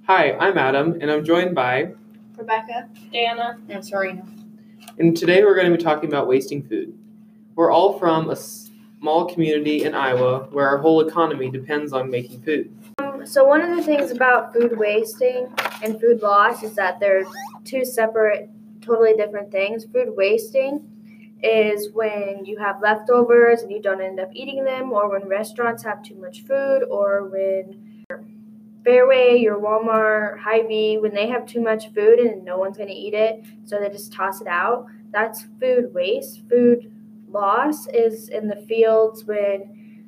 Hi, I'm Adam, and I'm joined by Rebecca, Dana, and Serena. And today we're going to be talking about wasting food. We're all from a small community in Iowa where our whole economy depends on making food. So one of the things about food wasting and food loss is that they're two separate, totally different things. Food wasting is when you have leftovers and you don't end up eating them, or when restaurants have too much food, or when Fairway, your Walmart, Hy-Vee, when they have too much food and no one's going to eat it, so they just toss it out. That's food waste. Food loss is in the fields when,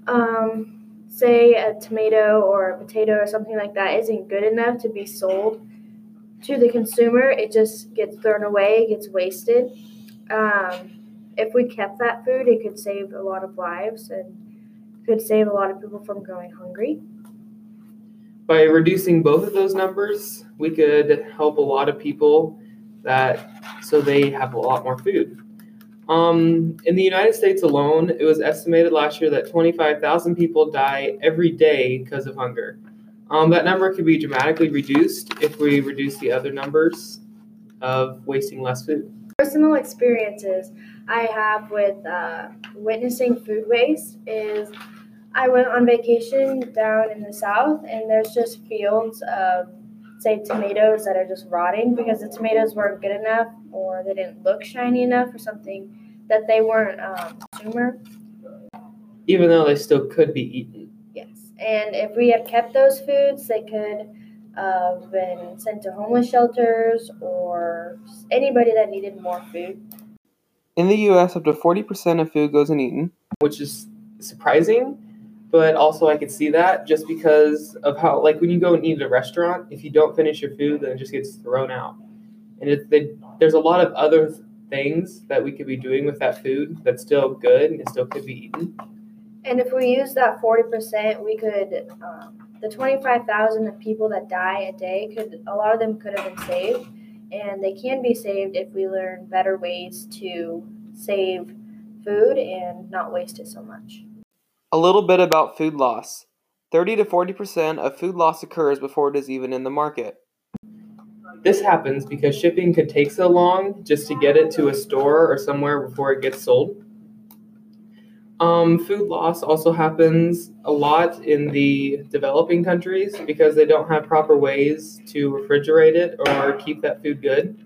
say, a tomato or a potato or something like that isn't good enough to be sold to the consumer. It just gets thrown away, it gets wasted. If we kept that food, it could save a lot of lives and could save a lot of people from going hungry. By reducing both of those numbers, we could help a lot of people so they have a lot more food. In the United States alone, it was estimated last year that 25,000 people die every day because of hunger. That number could be dramatically reduced if we reduce the other numbers of wasting less food. Personal experiences I have with witnessing food waste is I went on vacation down in the south, and there's just fields of, say, tomatoes that are just rotting because the tomatoes weren't good enough or they didn't look shiny enough or something that they weren't consumer. Even though they still could be eaten. Yes, and if we had kept those foods, they could have been sent to homeless shelters or anybody that needed more food. In the U.S., up to 40% of food goes uneaten, which is surprising, but also I could see that just because of how, like when you go and eat at a restaurant, if you don't finish your food, then it just gets thrown out. And there's a lot of other things that we could be doing with that food that's still good and it still could be eaten. And if we use that 40%, we could, the 25,000 of people that die a day, a lot of them could have been saved. And they can be saved if we learn better ways to save food and not waste it so much. A little bit about food loss. 30 to 40% of food loss occurs before it is even in the market. This happens because shipping could take so long just to get it to a store or somewhere before it gets sold. Food loss also happens a lot in the developing countries because they don't have proper ways to refrigerate it or keep that food good.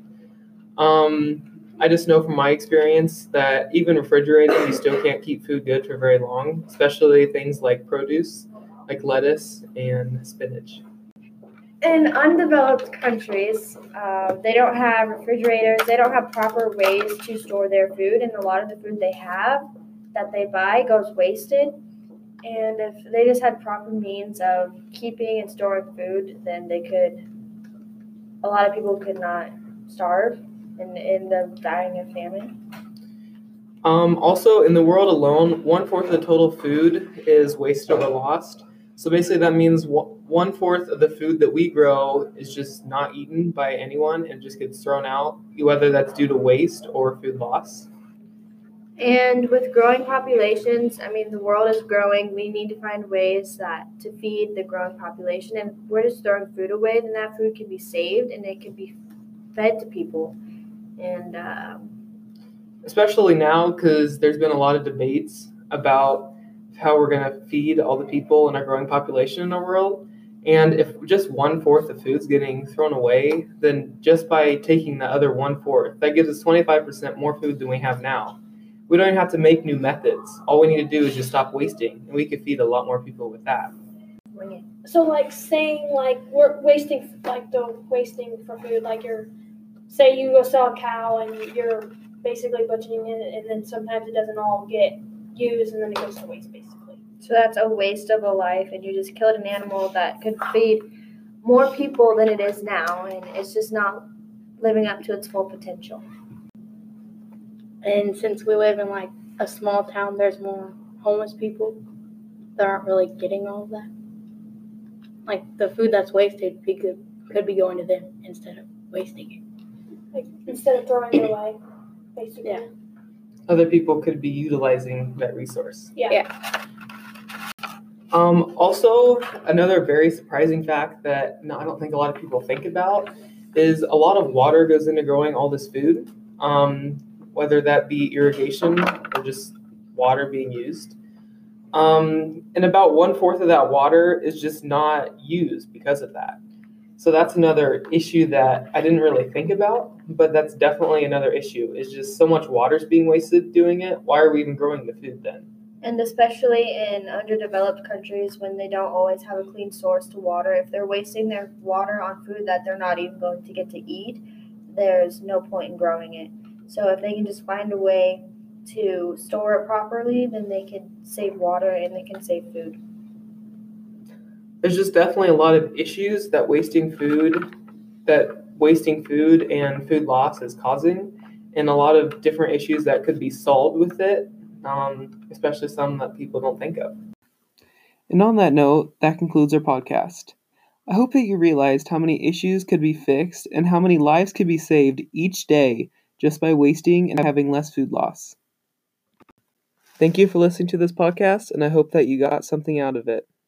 I just know from my experience that even refrigerating, you still can't keep food good for very long, especially things like produce, like lettuce and spinach. In undeveloped countries, they don't have refrigerators, they don't have proper ways to store their food, and a lot of the food they have that they buy goes wasted. And if they just had proper means of keeping and storing food, then a lot of people could not starve and end up dying of famine. Also, in the world alone, 1/4 of the total food is wasted or lost. So basically that means 1/4 of the food that we grow is just not eaten by anyone and just gets thrown out, whether that's due to waste or food loss. And with growing populations, the world is growing. We need to find ways to feed the growing population. And if we're just throwing food away, then that food can be saved and it can be fed to people. And especially now, because there's been a lot of debates about how we're going to feed all the people in our growing population in our world. And if just 1/4 of food's getting thrown away, then just by taking the other 1/4, that gives us 25% more food than we have now. We don't even have to make new methods. All we need to do is just stop wasting, and we could feed a lot more people with that. So, we're wasting, wasting for food, say you go sell a cow and you're basically butchering it, and then sometimes it doesn't all get used, and then it goes to waste, basically. So that's a waste of a life, and you just killed an animal that could feed more people than it is now, and it's just not living up to its full potential. And since we live in a small town, there's more homeless people that aren't really getting all of that. The food that's wasted could be going to them instead of wasting it. Instead of throwing it away, basically. Yeah. Other people could be utilizing that resource. Yeah. Also, another very surprising fact that I don't think a lot of people think about is a lot of water goes into growing all this food, whether that be irrigation or just water being used. And about 1/4 of that water is just not used because of that. So that's another issue that I didn't really think about, but that's definitely another issue. Is just so much water's being wasted doing it. Why are we even growing the food then? And especially in underdeveloped countries when they don't always have a clean source to water, if they're wasting their water on food that they're not even going to get to eat, there's no point in growing it. So if they can just find a way to store it properly, then they can save water and they can save food. There's just definitely a lot of issues that wasting food and food loss is causing, and a lot of different issues that could be solved with it, especially some that people don't think of. And on that note, that concludes our podcast. I hope that you realized how many issues could be fixed and how many lives could be saved each day just by wasting and having less food loss. Thank you for listening to this podcast, and I hope that you got something out of it.